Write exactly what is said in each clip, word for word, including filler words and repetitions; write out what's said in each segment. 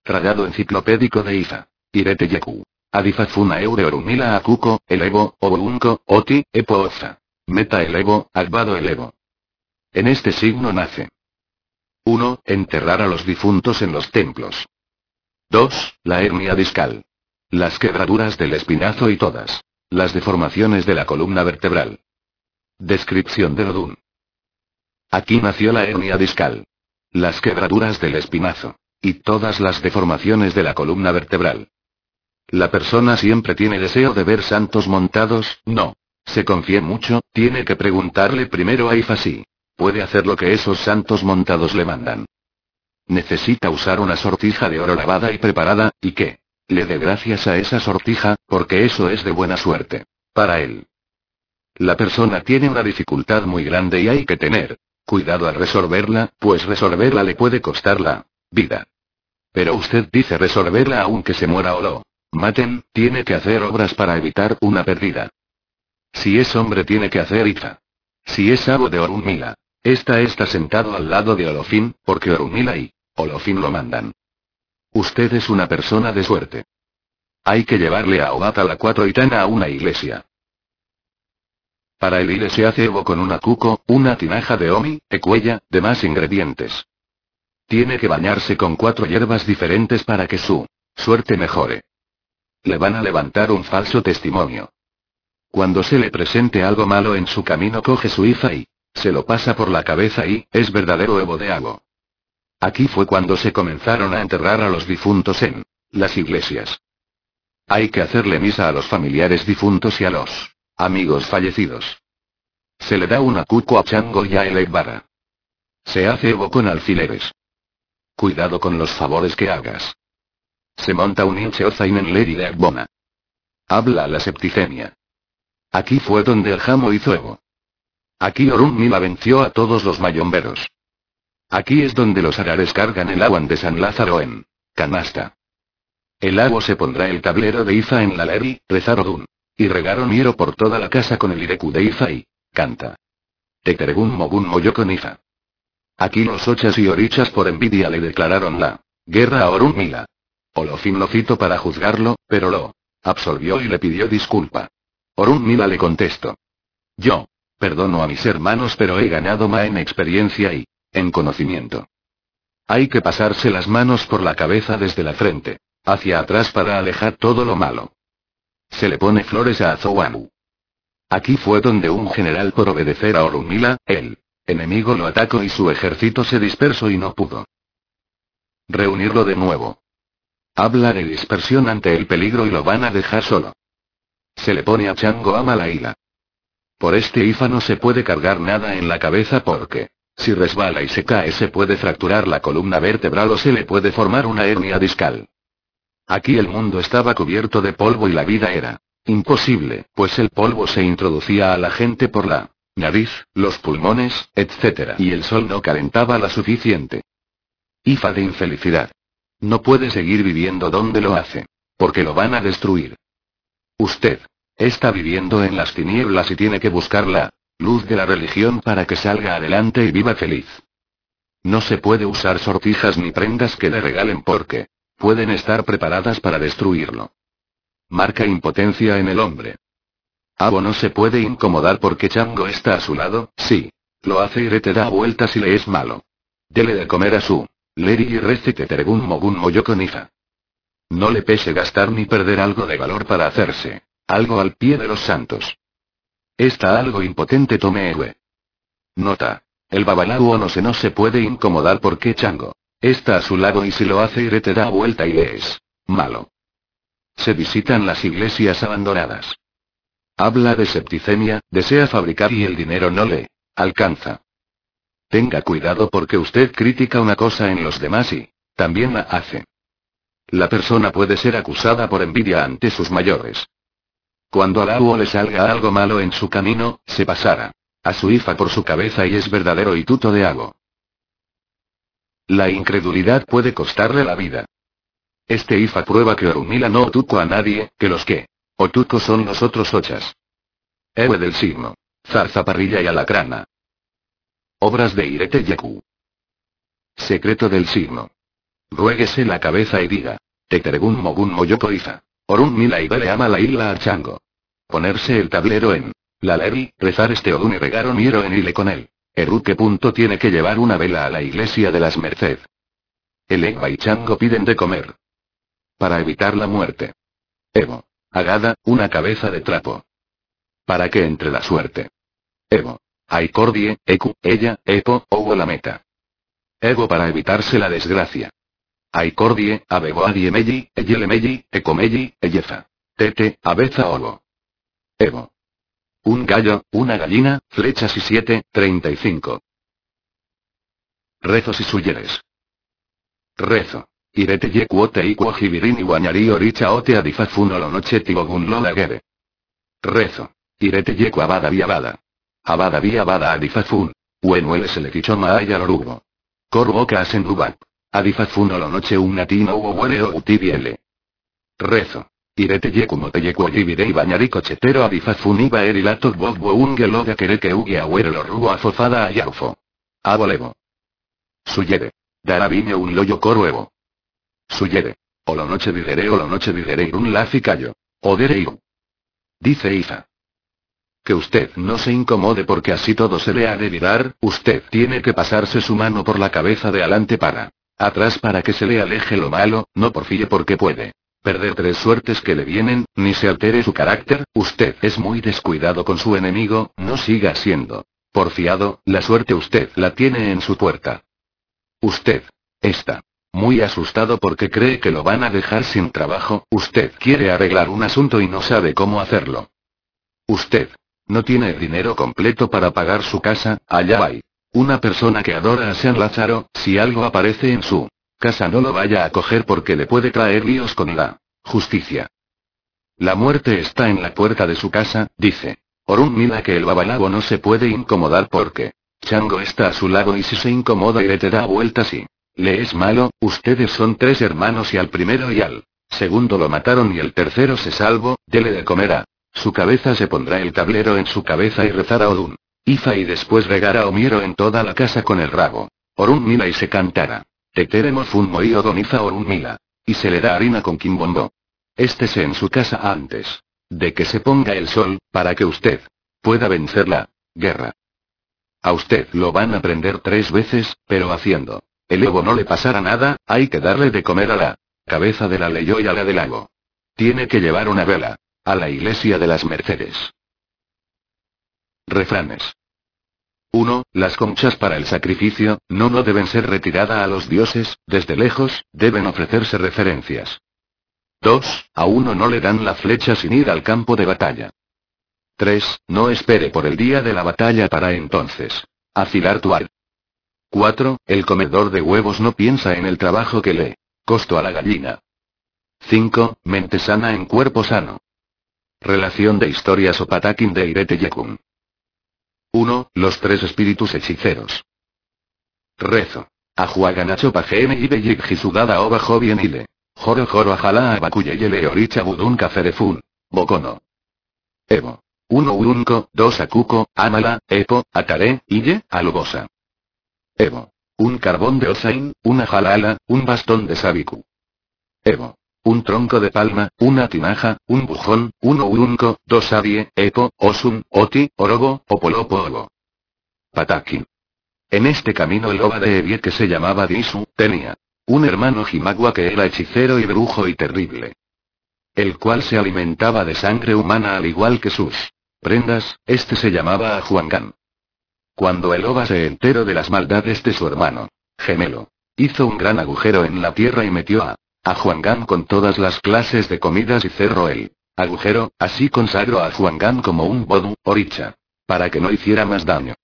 Rayado enciclopédico de Ifa. Irete Yeku. Adifafuna eure orumila akuko, elevo, obunko, oti, epoza. Meta elevo, albado elevo. En este signo nace. uno. Enterrar a los difuntos en los templos. dos. La hernia discal. Las quebraduras del espinazo y todas las deformaciones de la columna vertebral. Descripción del Odún. Aquí nació la hernia discal. Las quebraduras del espinazo. Y todas las deformaciones de la columna vertebral. La persona siempre tiene deseo de ver santos montados, no. Se confía mucho, tiene que preguntarle primero a Ifa si puede hacer lo que esos santos montados le mandan. Necesita usar una sortija de oro lavada y preparada, y que le dé gracias a esa sortija, porque eso es de buena suerte para él. La persona tiene una dificultad muy grande y hay que tener cuidado al resolverla, pues resolverla le puede costar la vida. Pero usted dice resolverla aunque se muera o lo maten, tiene que hacer obras para evitar una pérdida. Si es hombre tiene que hacer Ifa. Si es abo de Orunmila, esta está sentado al lado de Olofin, porque Orunmila y Olofin lo mandan. Usted es una persona de suerte. Hay que llevarle a Obata la cuatro Itana a una iglesia. Para el ile se hace Evo con una cuco, una tinaja de Omi, ecuella, demás ingredientes. Tiene que bañarse con cuatro hierbas diferentes para que su suerte mejore. Le van a levantar un falso testimonio. Cuando se le presente algo malo en su camino coge su Ifa y se lo pasa por la cabeza y es verdadero Evo de Ago. Aquí fue cuando se comenzaron a enterrar a los difuntos en las iglesias. Hay que hacerle misa a los familiares difuntos y a los amigos fallecidos. Se le da una cuco a Chango y a Elekbara. Se hace Evo con alfileres. Cuidado con los favores que hagas. Se monta un hinche Ozain en Lady de Agbona. Habla a la septicemia. Aquí fue donde el Jamo hizo Evo. Aquí Orunmila venció a todos los mayomberos. Aquí es donde los arares cargan el agua de San Lázaro en canasta. El agua se pondrá el tablero de Ifa en la leri, rezar Odún. Y regaron hiero por toda la casa con el ireku de Ifa y canta. Teteregun mogun moyo con Ifa. Aquí los ochas y orichas por envidia le declararon la guerra a Orunmila. Olofin lo citó para juzgarlo, pero lo absolvió y le pidió disculpa. Orunmila le contestó. Yo perdono a mis hermanos pero he ganado más en experiencia y en conocimiento. Hay que pasarse las manos por la cabeza desde la frente hacia atrás para alejar todo lo malo. Se le pone flores a Azowanu. Aquí fue donde un general por obedecer a Orunmila, el enemigo lo atacó y su ejército se dispersó y no pudo reunirlo de nuevo. Habla de dispersión ante el peligro y lo van a dejar solo. Se le pone a Chango a Malaila. Por este Ifa no se puede cargar nada en la cabeza porque si resbala y se cae se puede fracturar la columna vertebral o se le puede formar una hernia discal. Aquí el mundo estaba cubierto de polvo y la vida era imposible, pues el polvo se introducía a la gente por la nariz, los pulmones, etcétera, y el sol no calentaba la suficiente. Ifa de infelicidad. No puede seguir viviendo donde lo hace, porque lo van a destruir. Usted está viviendo en las tinieblas y tiene que buscar la luz de la religión para que salga adelante y viva feliz. No se puede usar sortijas ni prendas que le regalen porque pueden estar preparadas para destruirlo. Marca impotencia en el hombre. Abo no se puede incomodar porque Chango está a su lado, sí. Lo hace y te da vueltas y le es malo. Dele de comer a su leri y rece teteregun mogun moyo con Ifa. No le pese gastar ni perder algo de valor para hacerse algo al pie de los santos. Está algo impotente tome ewe. Nota. El babalao no se no se puede incomodar porque Chango está a su lado y si lo hace y te da vuelta y le es malo. Se visitan las iglesias abandonadas. Habla de septicemia, desea fabricar y el dinero no le alcanza. Tenga cuidado porque usted critica una cosa en los demás y también la hace. La persona puede ser acusada por envidia ante sus mayores. Cuando al Awo le salga algo malo en su camino, se pasará a su Ifa por su cabeza y es verdadero y tuto de Ago. La incredulidad puede costarle la vida. Este Ifa prueba que Orunmila no otuco a nadie, que los que otuco son los otros ochas. Ewe del signo. Zarzaparrilla y alacrana. Obras de Irete Yeku. Secreto del signo. Ruéguese la cabeza y diga. Teteregun mogun moyoko ifa. Orun mila y dele ama la isla a chango. Ponerse el tablero en. La leri, rezar este odun y regaron miero en ile con él. Eruque punto tiene que llevar una vela a la iglesia de las Merced. El Egba y Chango piden de comer. Para evitar la muerte. Evo. Agada, una cabeza de trapo. Para que entre la suerte. Evo. Aicordie, Eku, ella, Epo, Owo la meta. Evo para evitarse la desgracia. Aicordie, Abeboadie Melli, Eyelemelli, Ecomelli, Eyefa. Tete, Abeza Owo. Evo. Un gallo, una gallina, flechas y siete, treinta y cinco. Rezos y suyeres. Rezo. Irete yekuote ikuo jibirin y guañarí oricha ote adifafuno lo noche tibogun lo lagere. Rezo. Irete yeku abada vi abada. Abada vi abada adifafun. Uenuele se le kichoma aya lorugo. Corboca asen rubat. Adifafuno lo noche un natino uo huele o utibiele. Rezo. Irete yeku mote yeku jibire y bañarí cochetero adifafun iba erilato bogbo unge loga quere que ugue ahuere lo rugo afofada ayaufo. Abolevo. Suyere. Daraviño un loyo coruevo. Suyere. O lo noche vigeré o lo noche vigeré un lafi callo. Odere iru. Dice Ifa. Que usted no se incomode porque así todo se le ha de virar, usted tiene que pasarse su mano por la cabeza de adelante para atrás para que se le aleje lo malo, no porfíe porque puede perder tres suertes que le vienen, ni se altere su carácter, usted es muy descuidado con su enemigo, no siga siendo porfiado, la suerte usted la tiene en su puerta. Usted está muy asustado porque cree que lo van a dejar sin trabajo, usted quiere arreglar un asunto y no sabe cómo hacerlo. Usted no tiene el dinero completo para pagar su casa, allá hay una persona que adora a San Lázaro, si algo aparece en su casa no lo vaya a coger porque le puede traer líos con la justicia. La muerte está en la puerta de su casa, dice Orun Mila que el babalago no se puede incomodar porque Chango está a su lado y si se incomoda y te da vueltas y le es malo, ustedes son tres hermanos y al primero y al segundo lo mataron y el tercero se salvó, dele de comer a su cabeza se pondrá el tablero en su cabeza y rezará Odun. Ifa y después regará Omiero en toda la casa con el rabo. Orun Mila y se cantará. Teteremos fun moi Odon Ifa Orun Mila. Y se le da harina con quimbombo. Estése en su casa antes de que se ponga el sol, para que usted pueda vencer la guerra. A usted lo van a prender tres veces, pero haciendo el ego no le pasará nada, hay que darle de comer a la cabeza de la Leyo y a la del lago. Tiene que llevar una vela a la iglesia de las Mercedes. Refranes. uno. Las conchas para el sacrificio, no no deben ser retiradas a los dioses, desde lejos, deben ofrecerse referencias. dos. A uno no le dan la flecha sin ir al campo de batalla. tres. No espere por el día de la batalla para entonces afilar tu ar. cuatro. El comedor de huevos no piensa en el trabajo que le costó a la gallina. cinco. Mente sana en cuerpo sano. Relación de historias o patakin de Irete Yekun. uno. Los tres espíritus hechiceros. Rezo. Ajuaganacho pajene y beyik jisudada oba bien ile. Joro joro ajala abakuyeyele oricha budun kaferefun. Bokono. Evo. uno Urunco, dos Akuko, Amala, Epo, Atare, Ille, Alubosa. Evo. Un carbón de Ozain, una jalala, un bastón de Sabiku. Evo. Un tronco de palma, una tinaja, un bujón, uno Urunco, dos Adie, Epo, Osun, Oti, Orobo, Opolopo Obo. Patakin. En este camino el Oba de Evie que se llamaba Disu, tenía un hermano Jimagua que era hechicero y brujo y terrible. El cual se alimentaba de sangre humana al igual que sus prendas, este se llamaba Ajuangan. Cuando el Oba se enteró de las maldades de su hermano gemelo, hizo un gran agujero en la tierra y metió a Ajuangan con todas las clases de comidas y cerró el agujero, así consagró a Ajuangan como un Bodu, Oricha, para que no hiciera más daño.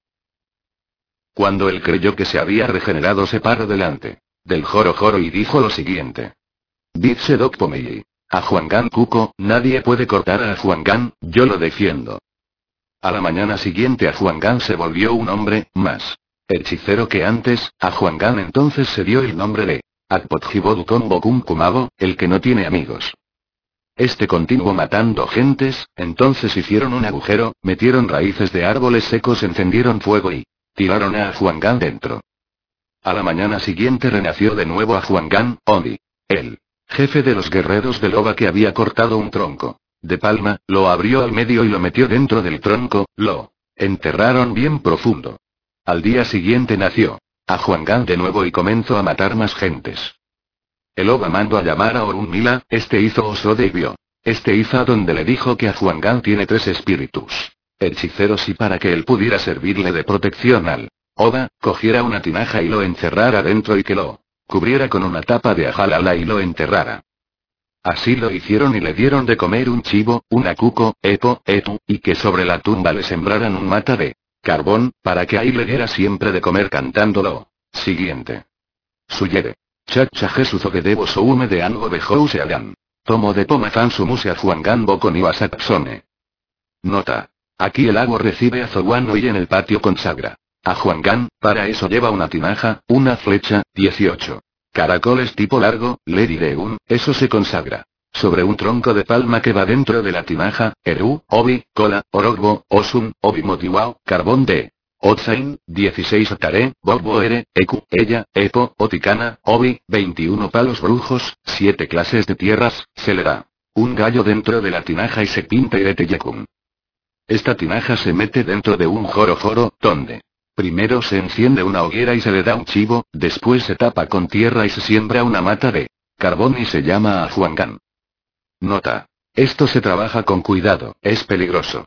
Cuando él creyó que se había regenerado se paró delante del Joro Joro y dijo lo siguiente. Bitsedok Pomei. Ajuangan Kuko, nadie puede cortar a Ajuangan, yo lo defiendo. A la mañana siguiente Ajuangan se volvió un hombre más hechicero que antes, Ajuangan entonces se dio el nombre de Akpotjiboduton Bokum Kumabo, el que no tiene amigos. Este continuó matando gentes, entonces hicieron un agujero, metieron raíces de árboles secos, encendieron fuego y tiraron a Ajuangan dentro. A la mañana siguiente renació de nuevo a Huangán, Oni. El jefe de los guerreros de loba que había cortado un tronco de palma, lo abrió al medio y lo metió dentro del tronco, lo enterraron bien profundo. Al día siguiente nació a Huangán de nuevo y comenzó a matar más gentes. El loba mandó a llamar a Orunmila, este hizo Osode y vio este Iza donde le dijo que a Huangán tiene tres espíritus hechiceros y para que él pudiera servirle de protección al Oda, cogiera una tinaja y lo encerrara dentro y que lo cubriera con una tapa de ajalala y lo enterrara. Así lo hicieron y le dieron de comer un chivo, un acuco, epo, etu, y que sobre la tumba le sembraran un mata de carbón, para que ahí le diera siempre de comer cantándolo. Siguiente. Suyere. Chacha Jesús o que debo soume de ango bejou se hagan. Tomo de pomazan sumuse a Huangán bocon y Wasapsone. Nota. Aquí el agua recibe a Zoguano y en el patio consagra a Huangán, para eso lleva una tinaja, una flecha, dieciocho. Caracoles tipo largo, le diré un, eso se consagra sobre un tronco de palma que va dentro de la tinaja, Eru, Obi, Cola, Orogbo, Osun, Obi Motiwao, carbón de Otzain, dieciséis Tare, Bobo Ere, Eku, Ella, Epo, Oticana, Obi, veintiuno palos brujos, siete clases de tierras, se le da un gallo dentro de la tinaja y se pinta Irete Yekun. Esta tinaja se mete dentro de un joro joro, donde primero se enciende una hoguera y se le da un chivo, después se tapa con tierra y se siembra una mata de carbón y se llama a Huangán. Nota. Esto se trabaja con cuidado, es peligroso.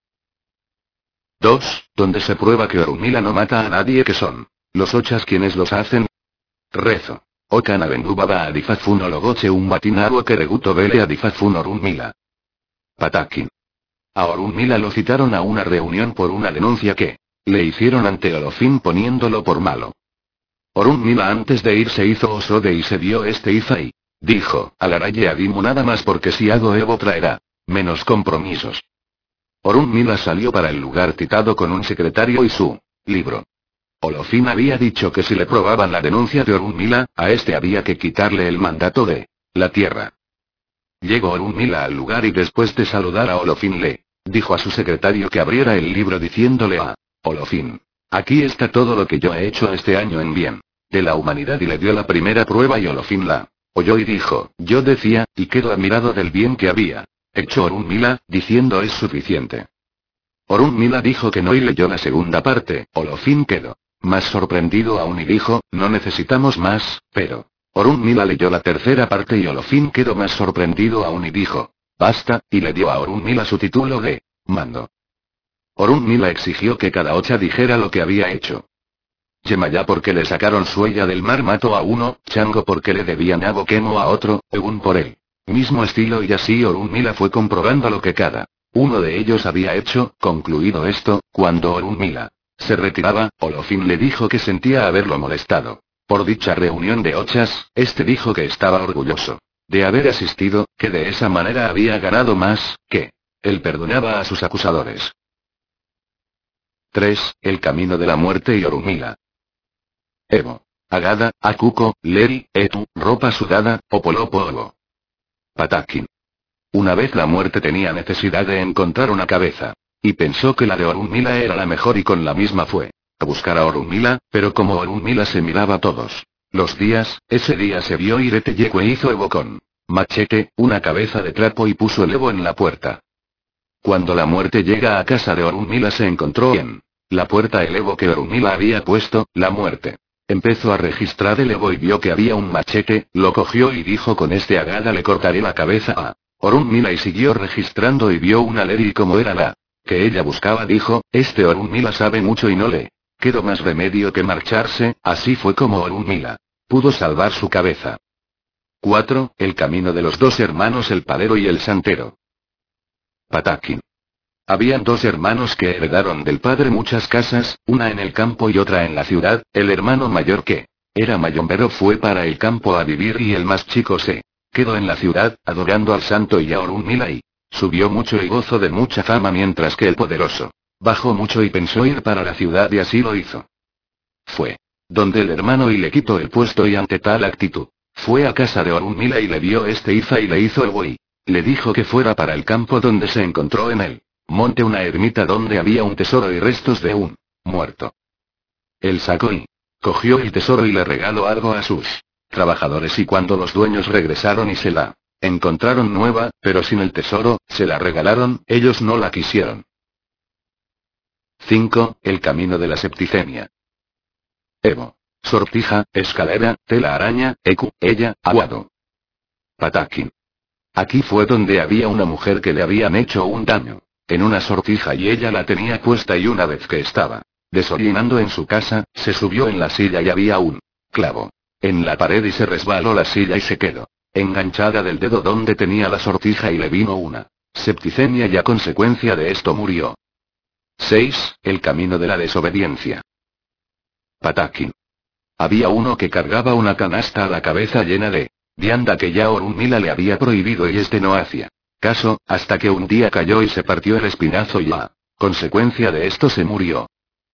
dos. Donde se prueba que Orunmila no mata a nadie que son los ochas quienes los hacen. Rezo. Okana Bendubaba Adifazfun Ologoche un batinaru que reguto vele Adifazfun Orunmila. Patakin. A Orunmila lo citaron a una reunión por una denuncia que le hicieron ante Olofin poniéndolo por malo. Orunmila antes de irse hizo Osode y se dio este Iza y dijo, Alaraye Adimu nada más porque si hago Evo traerá menos compromisos. Orunmila salió para el lugar citado con un secretario y su libro. Olofin había dicho que si le probaban la denuncia de Orunmila, a este había que quitarle el mandato de la tierra. Llegó Orunmila al lugar y después de saludar a Olofin le dijo a su secretario que abriera el libro diciéndole a Olofin, aquí está todo lo que yo he hecho este año en bien de la humanidad y le dio la primera prueba y Olofin la oyó y dijo, yo decía, y quedó admirado del bien que había hecho Orunmila, diciendo es suficiente. Orunmila dijo que no y leyó la segunda parte, Olofin quedó más sorprendido aún y dijo, no necesitamos más, pero Orunmila leyó la tercera parte y Olofin quedó más sorprendido aún y dijo, basta, y le dio a Orunmila su título de mando. Orunmila exigió que cada ocha dijera lo que había hecho. Yemayá porque le sacaron su huella del mar mató a uno, Chango porque le debían a Bokemo a otro, Egun por él mismo estilo y así Orunmila fue comprobando lo que cada uno de ellos había hecho. Concluido esto, cuando Orunmila se retiraba, Olofin le dijo que sentía haberlo molestado por dicha reunión de ochas, este dijo que estaba orgulloso de haber asistido, que de esa manera había ganado más, que él perdonaba a sus acusadores. tres. El camino de la muerte y Orunmila. Evo. Agada, Akuko, Leri, Etu, ropa sudada, Opolopo Obo. Patakin. Una vez la muerte tenía necesidad de encontrar una cabeza. Y pensó que la de Orunmila era la mejor y con la misma fue a buscar a Orunmila, pero como Orunmila se miraba todos los días, ese día se vio Irete Yekue hizo Evo con machete, una cabeza de trapo y puso el Evo en la puerta. Cuando la muerte llega a casa de Orunmila se encontró en la puerta el Evo que Orunmila había puesto, la muerte empezó a registrar el Evo y vio que había un machete, lo cogió y dijo con este Agada le cortaré la cabeza a Orunmila y siguió registrando y vio una Leri como era la que ella buscaba dijo, este Orunmila sabe mucho y no le quedó más remedio que marcharse, así fue como Orunmila pudo salvar su cabeza. cuatro. El camino de los dos hermanos el padero y el santero. Patakin. Habían dos hermanos que heredaron del padre muchas casas, una en el campo y otra en la ciudad, el hermano mayor que era mayombero fue para el campo a vivir y el más chico se quedó en la ciudad, adorando al santo y a Orunmila y subió mucho y gozó de mucha fama mientras que el poderoso bajó mucho y pensó ir para la ciudad y así lo hizo. Fue donde el hermano y le quitó el puesto y ante tal actitud, fue a casa de Orunmila y le dio este Iza y le hizo el buey. Le dijo que fuera para el campo donde se encontró en él monte una ermita donde había un tesoro y restos de un muerto. Él sacó y Cogió el tesoro y le regaló algo a sus trabajadores y cuando los dueños regresaron y se la encontraron nueva, pero sin el tesoro, se la regalaron, ellos no la quisieron. cinco. El camino de la septicemia. Evo. Sortija, escalera, tela araña, ecu, ella, aguado. Patakin. Aquí fue donde había una mujer que le habían hecho un daño en una sortija y ella la tenía puesta y una vez que estaba desollinando en su casa, se subió en la silla y había un clavo en la pared y se resbaló la silla y se quedó enganchada del dedo donde tenía la sortija y le vino una septicemia y a consecuencia de esto murió. seis. El camino de la desobediencia. Patakin. Había uno que cargaba una canasta a la cabeza llena de vianda que ya Orunmila le había prohibido y este no hacía caso, hasta que un día cayó y se partió el espinazo y a consecuencia de esto se murió.